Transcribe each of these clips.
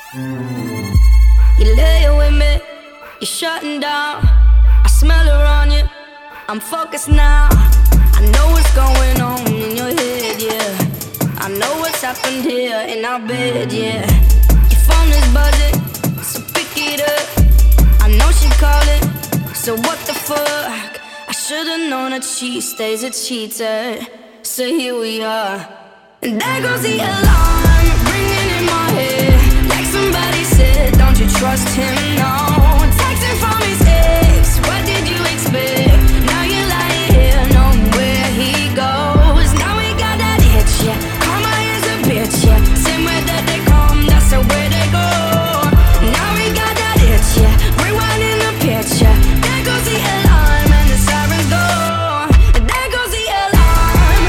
You lay with me, you're shutting down. I smell her on you, I'm focused now. I know what's going on in your head, yeah. I know what's happened here in our bed, yeah. Your phone is buzzing, so pick it up. I know she calling, so what the fuck? I should've known that she stays a cheater. So here we are, and there goes the alarm, ringing in my head. Like somebody said, don't you trust him, no. Texting from his ex, what did you expect? Now you're lying here, knowing where he goes. Now we got that itch, yeah. Karma is a bitch, yeah. Same way that they come, that's the way they go. Now we got that itch, yeah. Rewinding the picture. There goes the alarm and the sirens go. There goes the alarm.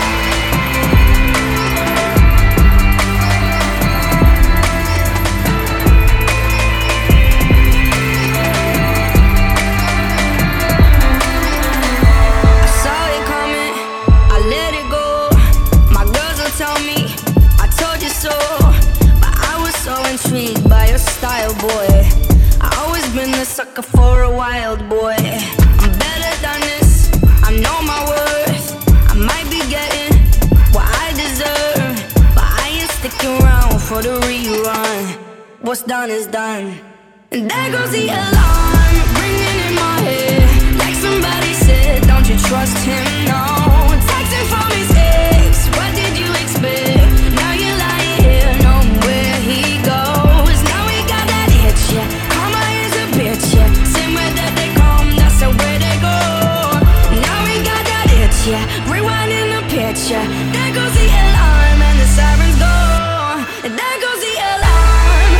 I saw it coming, I let it go. My girls will tell me, I told you so. But I was so intrigued by your style, boy. I always been a sucker for a wild boy. I'm better than this, I know my worth. I might be getting what I deserve, but I ain't sticking around for the rerun. What's done is done. And there goes the alarm, ringing in my head. Like somebody said, don't you trust him, no. Texting from his ex, what did you expect? Now you're lying here, knowing where he goes. Now we got that itch, yeah. Karma is a bitch, yeah. Same way that they come, that's the way they go. Now we got that itch, yeah. Rewinding the picture. There goes the alarm and the sirens go. And there goes the alarm.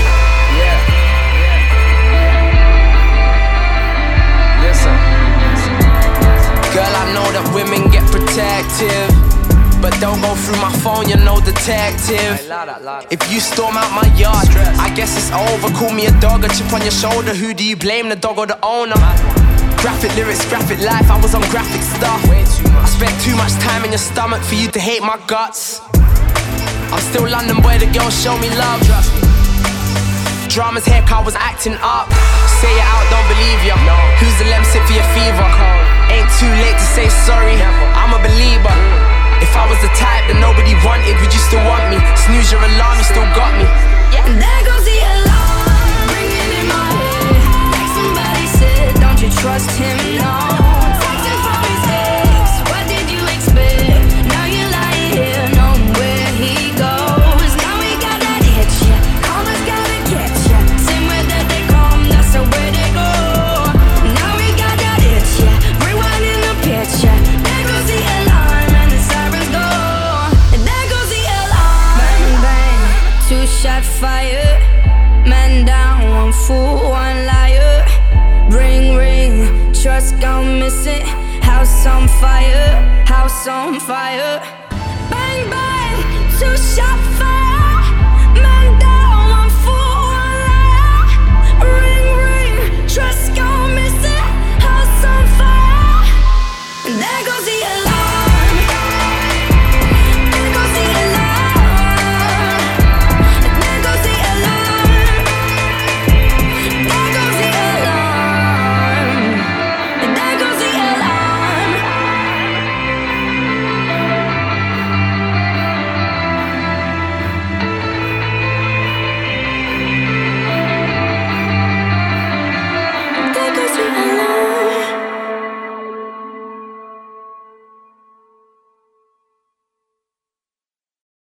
Listen, girl, I know that women get protective, but don't go through my phone, you're no detective. If you storm out my yard, I guess it's over. Call me a dog, a chip on your shoulder. Who do you blame, the dog or the owner? Graphic lyrics, graphic life, I was on graphic stuff. I spent too much time in your stomach for you to hate my guts. I'm still London boy, the girls show me love. Drama's hair, car was acting up. Say it out, don't believe ya. Who's the lemsip for your fever? Ain't too late to say sorry, I'm a believer. If I was the type that nobody wanted, would you still want me? Snooze your alarm, you still got me. And there goes the alarm, ringing in my head. Like somebody said, don't you trust him, no. Texting from his ex, what did you expect? Now you're lying here, knowing where he goes. Now we got that itch, yeah. Karma's gotta get ya. Same way that they come, that's the way they go. Now we got that itch, yeah. Rewinding the picture. There goes the alarm and the sirens go. And there goes the alarm. Bang, bang, two-shot fire. Man down, one fool, one liar. Ring, ring, trust gone missing. House on fire, house on fire. Bang, bang, two-shot fire.